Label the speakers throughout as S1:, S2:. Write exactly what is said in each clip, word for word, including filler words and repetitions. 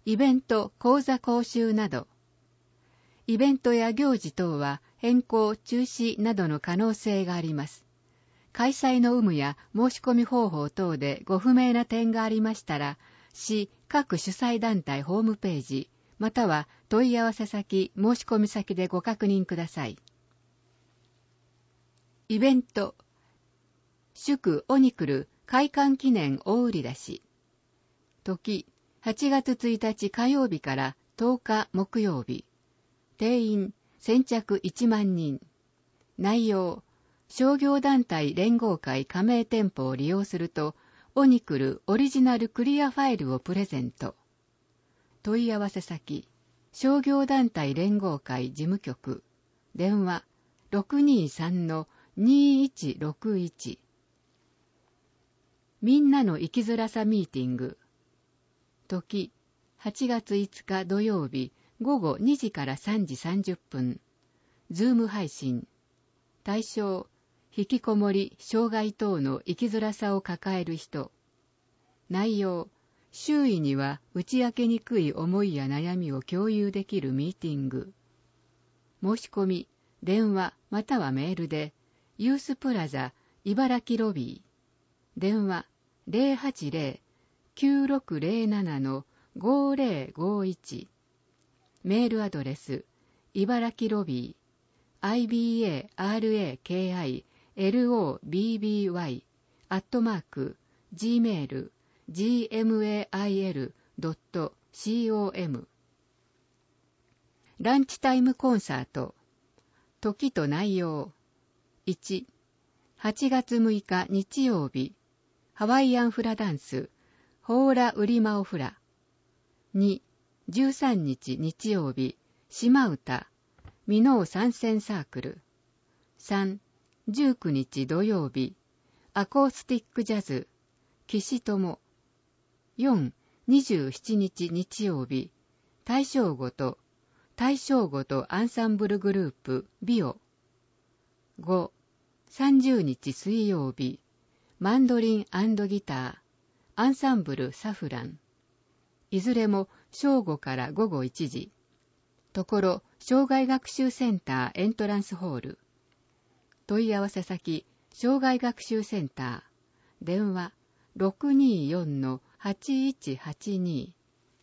S1: イベント、講座講習など。イベントや行事等は変更、中止などの可能性があります。開催の有無や申し込み方法等でご不明な点がありましたら、市各主催団体ホームページ、または問い合わせ先、申し込み先でご確認ください。イベント、祝オニクル開館記念大売り出し。時、はちがつついたち火曜日からとおか木曜日。定員、先着いちまんにん。内容、商業団体連合会加盟店舗を利用すると、オニクルオリジナルクリアファイルをプレゼント。問い合わせ先、商業団体連合会事務局。電話、ろくにさんのにいちろくいち。みんなの生きづらさミーティング。時、はちがついつか土曜日、ごごにじからさんじさんじゅっぷん。ズーム配信。対象、引きこもり、障害等の生きづらさを抱える人。内容、周囲には打ち明けにくい思いや悩みを共有できるミーティング。申し込み、電話またはメールで、ユースプラザ茨城ロビー。電話 ゼロはちゼロ きゅうろくゼロなな のごゼロごいち。メールアドレス、茨城ロビー、アイビーエーアールエーケーアイエルオービービーワイ、アットマーク、gmail、gmail ドットコム。ランチタイムコンサート。時と内容。いち、はちがつむいか日曜日、ハワイアンフラダンス、ホーラウリマオフラ。に、じゅうさんにち日曜日、島唄、ミノー参戦サークル。さん、じゅうくにち土曜日、アコースティックジャズ、岸友。よん、にじゅうしちにち日曜日、大正ごと、大正ごとアンサンブルグループ、ビオ。ご、さんじゅうにち水曜日、マンドリン&ギター、アンサンブルサフラン。いずれも正午からごごいちじ。ところ、障害学習センターエントランスホール。問い合わせ先、障害学習センター。電話、ろくによんのはちいちはちに。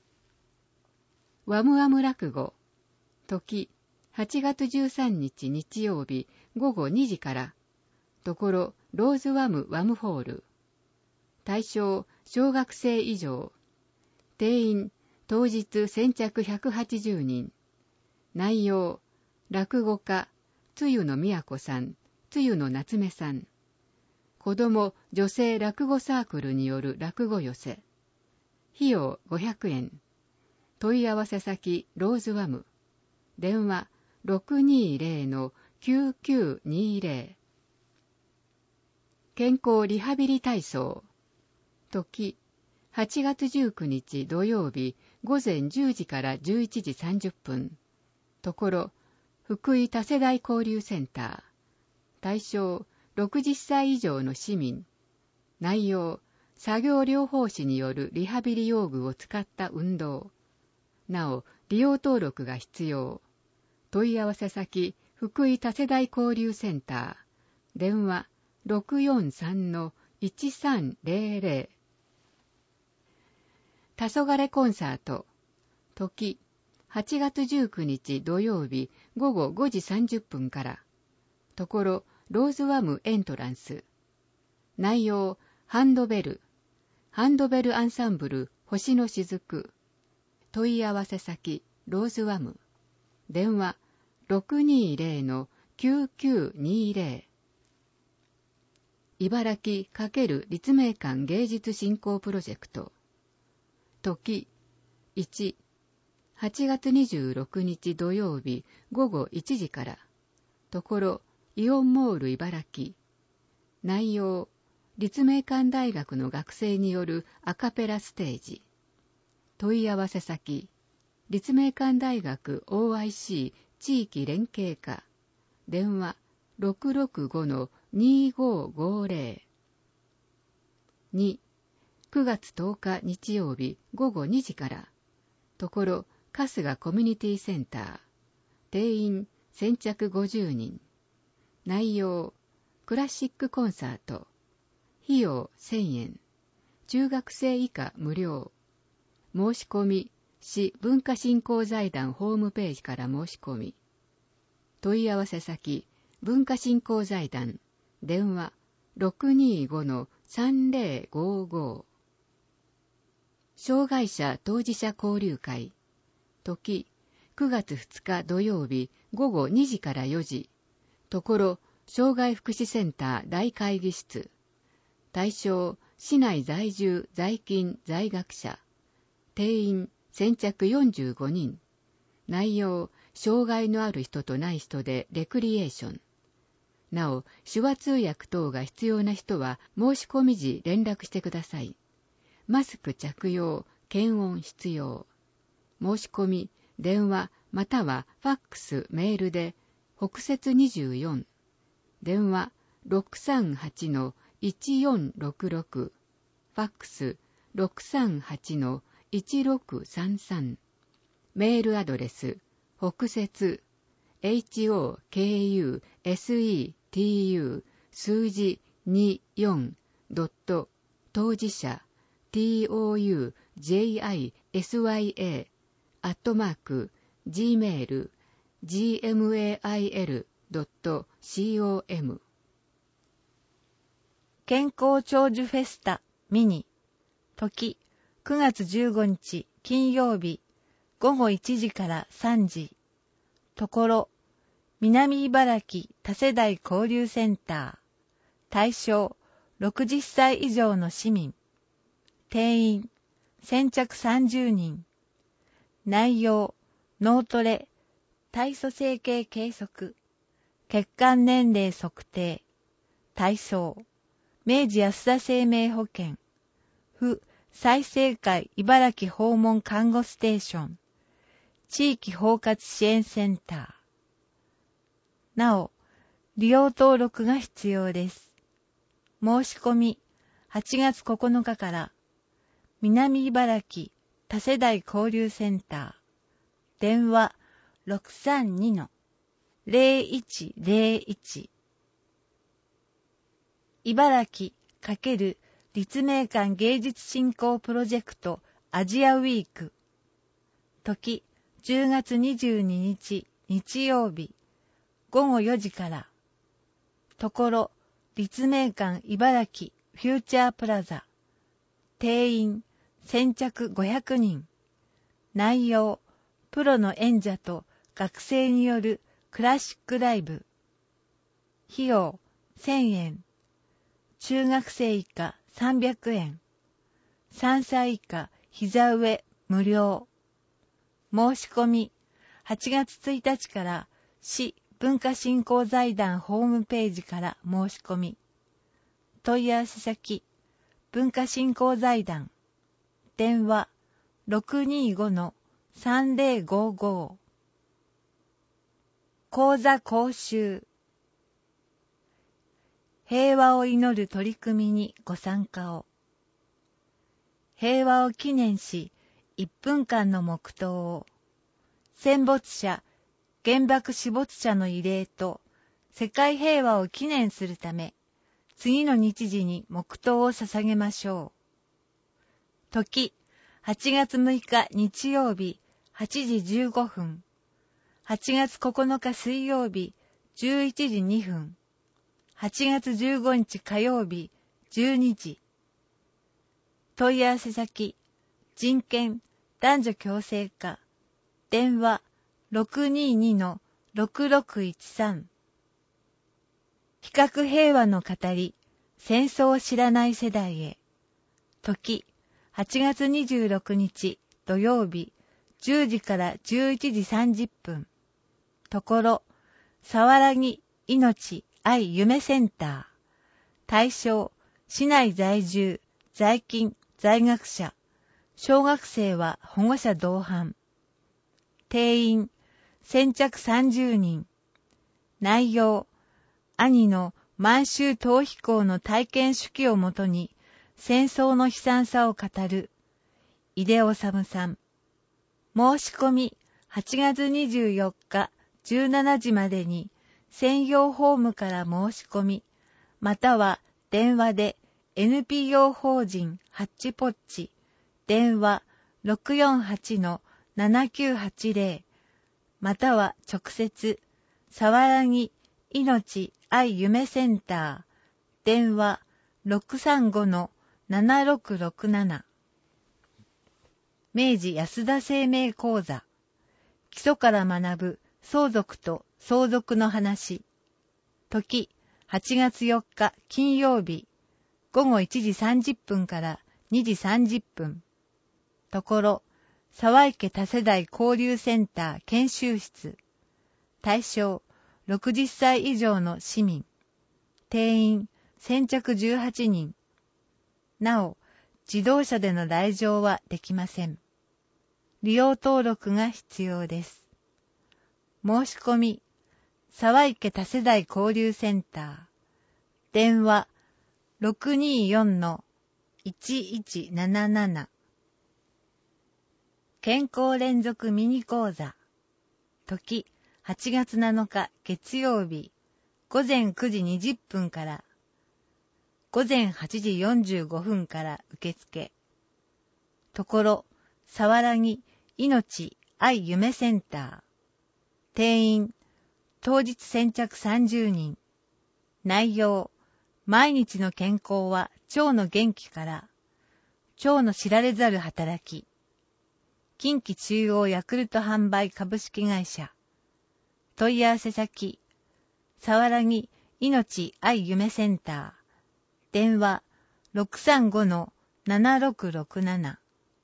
S1: ワムワム落語。時、はちがつじゅうさんにち日曜日ごごにじから。ところ、ローズワムワムホール。対象、小学生以上。定員、当日先着ひゃくはちじゅうにん。内容、落語家、つゆのみやこさん、つゆのなつめさん。子供、女性落語サークルによる落語寄せ。費用ごひゃくえん。問い合わせ先、ローズワム。電話、ろくにゼロのきゅうきゅうにゼロ。健康リハビリ体操。時、はちがつじゅうくにち土曜日ごぜんじゅうじからじゅういちじさんじゅっぷん。ところ、福井多世代交流センター。対象、ろくじゅっさい以上の市民。内容、作業療法士によるリハビリ用具を使った運動。なお、利用登録が必要。問い合わせ先、福井多世代交流センター。電話、ろくよんさんのいちさんゼロゼロ。たそがれコンサート。時、はちがつじゅうくにち土曜日ごごごじさんじゅっぷんから。ところ、ローズワムエントランス。内容、ハンドベル。ハンドベルアンサンブル、星の雫。問い合わせ先、ローズワム。電話、ろくにゼロのきゅうきゅうにゼロ。茨城×立命館芸術振興プロジェクト。時、いち、はちがつにじゅうろくにち土曜日ごごいちじから。ところ、イオンモール茨城。内容、立命館大学の学生によるアカペラステージ。問い合わせ先、立命館大学 オーアイシー 地域連携課。電話、ろくろくごのにごごゼロ。に、くがつとおか日曜日ごごにじから。 ところ春日コミュニティセンター。定員先着ごじゅうにん。内容クラシックコンサート。費用せんえん。中学生以下無料。申し込み市文化振興財団ホームページから申し込み。問い合わせ先文化振興財団。電話 ろくにーごのさんぜろごご。障害者当事者交流会。時くがつふつか土曜日ごごにじからよじ。ところ障害福祉センター大会議室。対象市内在住在勤在学者。定員先着よんじゅうごにん。内容障害のある人とない人でレクリエーション。なお手話通訳等が必要な人は申し込み時連絡してください。マスク着用検温必要。申し込み電話またはファックスメールで北摂にじゅうよん。電話 ろくさんはちのいちよんろくろく。ファックス ろくさんはちのいちろくさんさん。メールアドレス北摂 エイチオーケーユーエスイーティーユー 数字にじゅうよんドット当事者 トゥジェイアイエスワイエー アットマーク gmail ジーエムエーアイエル ドット コム
S2: 健康長寿フェスタミニ時くがつじゅうごにち金曜日ごごいちじからさんじ。ところ南茨城多世代交流センター。対象ろくじゅっさい以上の市民。定員先着さんじゅうにん。内容脳トレ体組成計計測血管年齢測定。対象明治安田生命保険府済生会茨城訪問看護ステーション地域包括支援センター。なお、利用登録が必要です。申し込みはちがつここのかから南茨城多世代交流センター。電話 ろくさんにのゼロいちゼロいち。茨城×立命館芸術振興プロジェクトアジアウィーク。時じゅうがつにじゅうににち日曜日ごごよじから。ところ立命館茨城フューチャープラザ。定員先着ごひゃくにん。内容プロの演者と学生によるクラシックライブ。費用せんえん。中学生以下さんびゃくえん。さんさい以下膝上無料。申し込みはちがつついたちから市文化振興財団ホームページから申し込み。問い合わせ先文化振興財団。電話 ろくにーごのさんぜろごご。講座講習。平和を祈る取り組みにご参加を。平和を記念しいっぷんかんの黙祷を。戦没者、原爆死没者の慰霊と世界平和を記念するため、次の日時に黙祷を捧げましょう。時、はちがつむいか日曜日はちじじゅうごふん。はちがつここのか水曜日じゅういちじにふん。はちがつじゅうごにち火曜日じゅうにじ。問い合わせ先、人権男女共生課。電話 ろくにーにのろくろくいちさん。比較平和の語り、戦争を知らない世代へ。時、はちがつにじゅうろくにち土曜日じゅうじからじゅういちじさんじゅっぷん。ところ、さわらぎ命愛夢センター。対象、市内在住、在勤、在学者。小学生は保護者同伴。定員、先着さんじゅうにん。内容、兄の満州逃避行の体験手記をもとに、戦争の悲惨さを語る、井出治さん。 申し込みはちがつにじゅうよっかじゅうしちじまでに専用フォームから申し込み、または電話で エヌピーオー 法人ハッチポッチ、電話 ろくよんはちのななきゅうはちぜろ、または直接、さわらぎいのち愛夢センター、電話 ろくさんごのななろくろくなな。明治安田生命講座、基礎から学ぶ相続と相続の話。時、はちがつよっか金曜日、ごごいちじさんじゅっぷんからにじさんじゅっぷん。ところ、沢池多世代交流センター研修室。対象、ろくじゅっさい以上の市民。定員、先着じゅうはちにん。なお、自動車での来場はできません。利用登録が必要です。申し込み、沢池多世代交流センター。電話、ろくによんのいちいちなななな。健康連続ミニ講座。時、はちがつなのか月曜日、ごぜんくじにじゅっぷんから、ごぜんはちじよんじゅうごふんから受付。ところ、さわらぎいのち愛夢センター。定員、当日先着さんじゅうにん。内容、毎日の健康は腸の元気から、腸の知られざる働き。近畿中央ヤクルト販売株式会社。問い合わせ先、さわらぎいのち愛夢センター。電話 ろくさんごのななろくろくなな。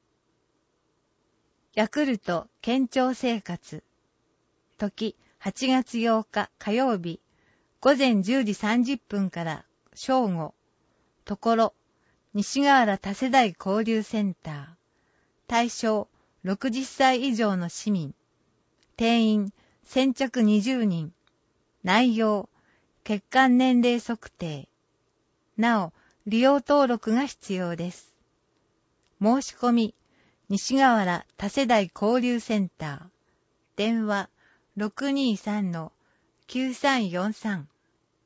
S2: ヤクルト健長生活。時、はちがつようか火曜日、ごぜんじゅうじさんじゅっぷんから正午。ところ、西河原多世代交流センター。対象、ろくじゅっさい以上の市民。定員、先着にじゅうにん。内容、血管年齢測定。なお、利用登録が必要です。申し込み、西河原多世代交流センター。電話、ろくにさんのきゅうさんよんさん。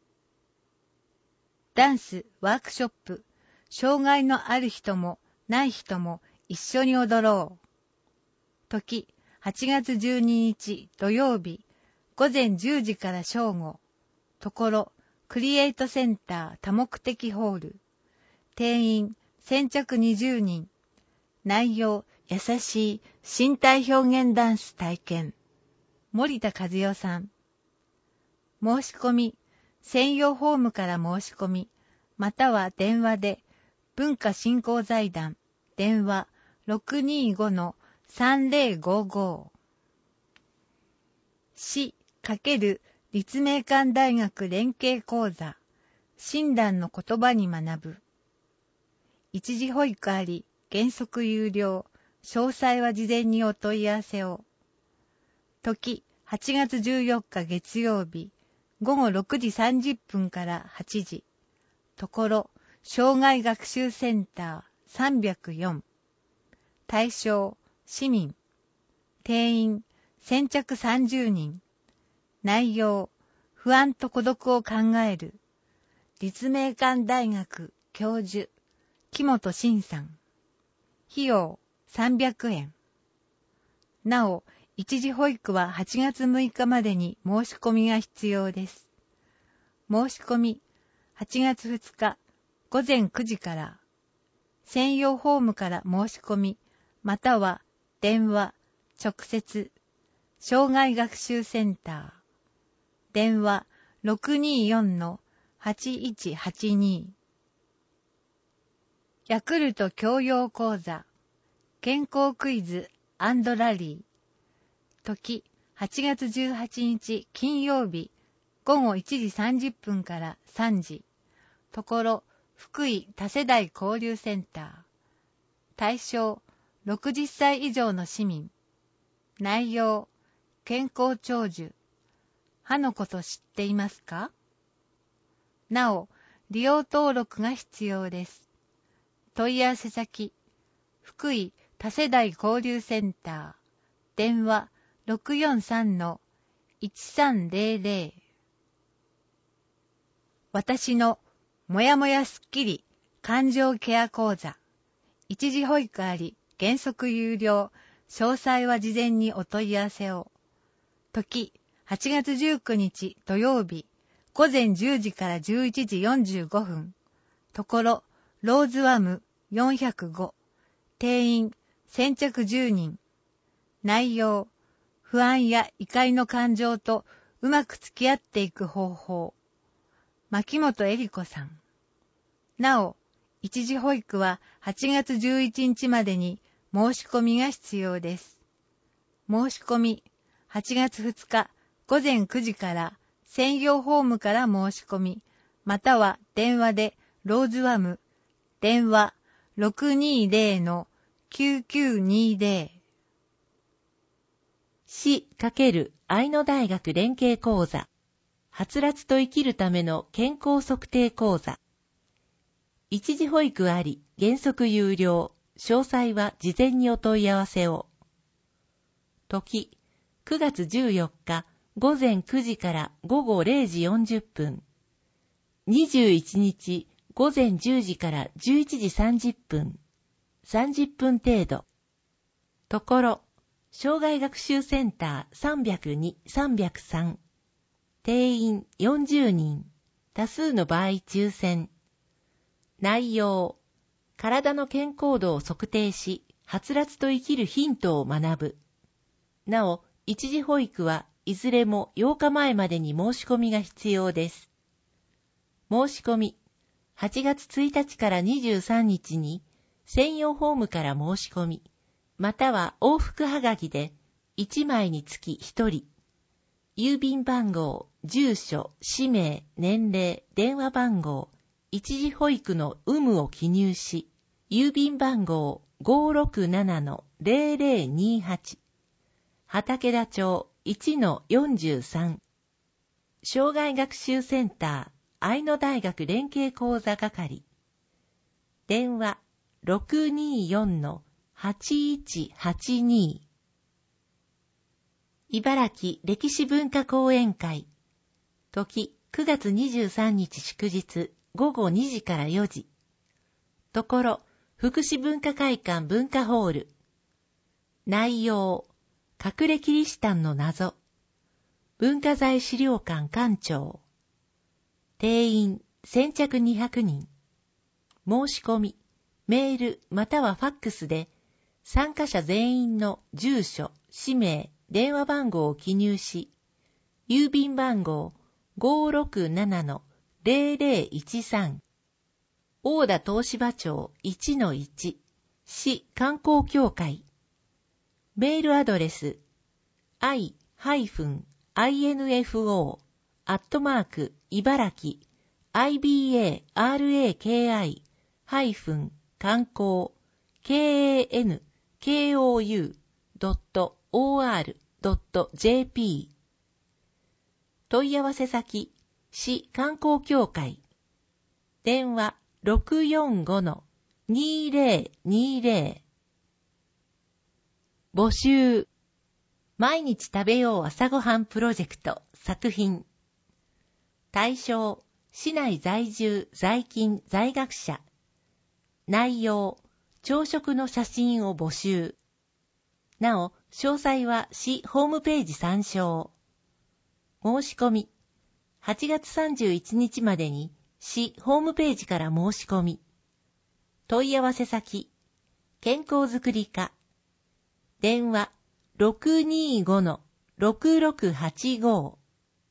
S2: ダンスワークショップ、障害のある人もない人も一緒に踊ろう。時、はちがつじゅうににち土曜日、ごぜんじゅうじから正午。ところ、クリエイトセンター多目的ホール。定員、先着にじゅうにん。内容、優しい身体表現ダンス体験。森田和代さん。申し込み、専用フォームから申し込み、または電話で、文化振興財団、電話 ろくにごのさんぜろごご。市×立命館大学連携講座、親鸞の言葉に学ぶ。一時保育あり、原則有料、詳細は事前にお問い合わせを。時、はちがつじゅうよっか月曜日、ごごろくじさんじゅっぷんからはちじ。ところ、障害学習センターさんびゃくよん。対象、市民。定員、先着さんじゅうにん。内容、不安と孤独を考える。立命館大学教授、木本慎さん。費用、さんびゃくえん。なお、一時保育ははちがつむいかまでに申し込みが必要です。申し込み、はちがつふつかごぜんくじから、専用フォームから申し込み、または電話、直接、障害学習センター、電話 ろくによんのはちいちはちに。ヤクルト教養講座、健康クイズ&ラリー。時、はちがつじゅうはちにち金曜日、ごごいちじさんじゅっぷんからさんじ。ところ、福井多世代交流センター。対象、ろくじゅっさい以上の市民。内容、健康長寿。歯のこと知っていますか？なお、利用登録が必要です。問い合わせ先、福井多世代交流センター。 電話 ろくよんさんのいちさんぜろぜろ。私のもやもやすっきり感情ケア講座。一時保育あり、原則有料。詳細は事前にお問い合わせを。時、はちがつじゅうくにち土曜日、ごぜんじゅうじからじゅういちじよんじゅうごふん。ところ、ローズワムよんひゃくご。定員、先着じゅうにん。内容、不安や怒りの感情とうまく付き合っていく方法。牧本恵理子さん。なお、一時保育ははちがつじゅういちにちまでに申し込みが必要です。申し込み、はちがつふつかごぜんくじから専用ホームから申し込み、または電話でローズワム、電話 ろくにーぜろのきゅうきゅうにーぜろ。
S3: 市×愛の大学連携講座。はつらつと生きるための健康測定講座。一時保育あり、原則有料。詳細は事前にお問い合わせを。時、くがつじゅうよっかごぜんくじからごごれいじよんじゅっぷん。にじゅういちにちごぜんじゅうじからじゅういちじさんじゅっぷん。さんじゅっぷん程度。ところ、障害学習センターさんびゃくに、さんびゃくさん。定員よんじゅうにん。多数の場合抽選。内容、体の健康度を測定し、はつらつと生きるヒントを学ぶ。なお、一時保育はいずれもようかまえまでに申し込みが必要です。申し込み、はちがつついたちからにじゅうさんにちに専用ホームから申し込み、または往復はがきでいちまいにつきひとり。郵便番号、住所、氏名、年齢、電話番号、一時保育の有無を記入し、郵便番号 ごーろくななのぜろぜろにはち、畑田町 いちのよんじゅうさん、障害学習センター愛の大学連携講座係、電話 ろくにーよんのはちいちはちに。茨城歴史文化講演会。時くがつにじゅうさんにち祝日ごごにじからよじ。ところ福祉文化会館文化ホール。内容、隠れキリシタンの謎。文化財資料館館長。定員先着にひゃくにん。申し込み、メールまたはファックスで参加者全員の住所、氏名、電話番号を記入し、郵便番号 ごーろくななのぜろぜろいちさん、大田東芝町 いちのいち、市観光協会。メールアドレス アイ インフォ アットマーク 茨城 アイビーエーアールエーケーアイ 観光 ケーエーエヌケーオーユー ドット オーアール ドット ジェーピー。問い合わせ先、市観光協会。電話 ろくよんごのにーぜろにーぜろ。募集。毎日食べよう朝ごはんプロジェクト作品。対象、市内在住在勤在学者。内容、朝食の写真を募集。なお、詳細は市ホームページ参照。申し込み、はちがつさんじゅういちにちまでに市ホームページから申し込み。問い合わせ先、健康づくり課。電話 ろくにーごのろくろくはちご。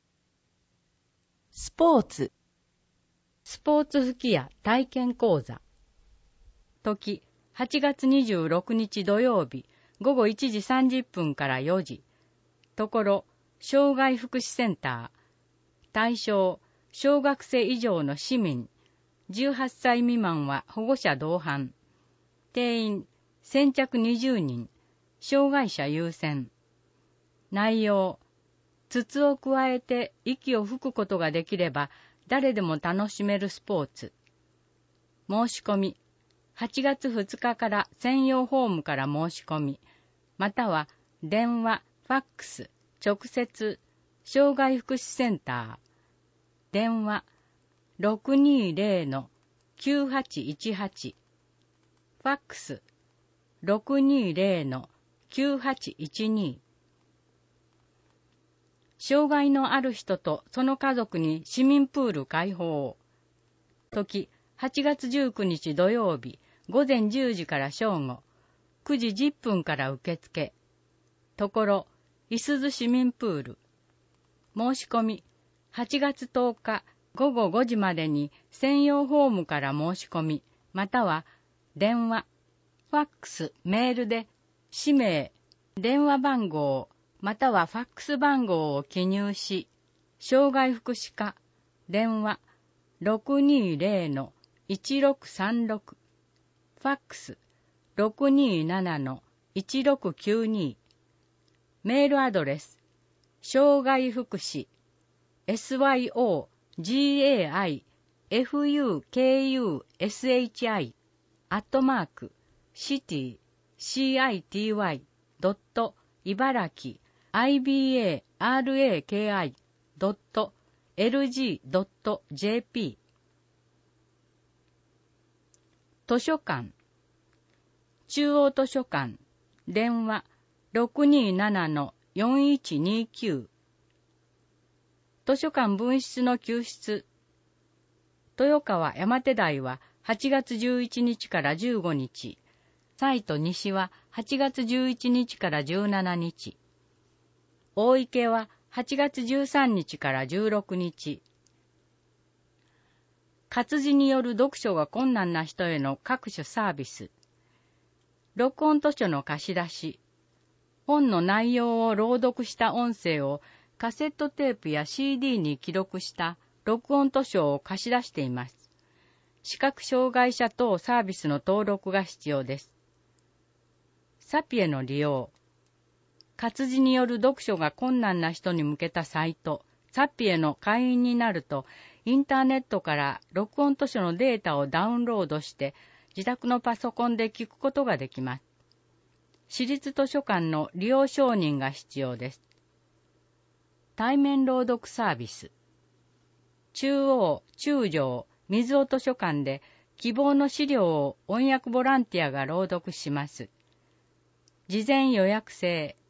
S3: スポーツ。
S1: スポーツ吹き矢体験講座。時、はちがつにじゅうろくにち土曜日、ごごいちじさんじゅっぷんからよじ。ところ、障害福祉センター。対象、小学生以上の市民。じゅうはっさい未満は保護者同伴。定員、先着にじゅうにん。障害者優先。内容、筒をくわえて息を吹くことができれば誰でも楽しめるスポーツ。申し込み、はちがつふつかから専用ホームから申し込み、または
S4: 電話、ファックス、直接、障害福祉センター、電話 ろくにーぜろ の きゅうはちいちはち、ファックス ろくにーぜろ の きゅうはちいちに。障害のある人とその家族に市民プール開放。時、はちがつじゅうくにち土曜日、午前じゅうじから正午、くじじゅっぷんから受付。ところ、いすゞ市民プール。申し込み、はちがつとおかごごごじまでに専用フォームから申し込み、または電話、ファックス、メールで氏名、電話番号、またはファックス番号を記入し、障害福祉課、電話 ろくにーぜろ の いちろくさんろく、ファックス ろくにーなな の いちろくきゅうに、メールアドレス、障害福祉、エスワイオージーエーアイエフユーケーユーエスエイチアイ アットマーク、シティ、シーアイティーワイ ドット、茨城、アイビーエーアールエーケーアイ ドット、エルジー ドット ジェーピー。図書館、中央図書館、電話 ろくにーなな の よんいちにきゅう。図書館分室の救出。豊川山手台ははちがつじゅういちにちからじゅうごにち。サイト西ははちがつじゅういちにちからじゅうしちにち。大池ははちがつじゅうさんにちからじゅうろくにち。活字による読書が困難な人への各種サービス。録音図書の貸し出し。本の内容を朗読した音声をカセットテープや シーディー に記録した録音図書を貸し出しています。視覚障害者等サービスの登録が必要です。サピエの利用。活字による読書が困難な人に向けたサイト、サピエの会員になると、インターネットから録音図書のデータをダウンロードして、自宅のパソコンで聞くことができます。私立図書館の利用承認が必要です。対面朗読サービス。中央、中条、水尾図書館で希望の資料を翻訳ボランティアが朗読します。事前予約制。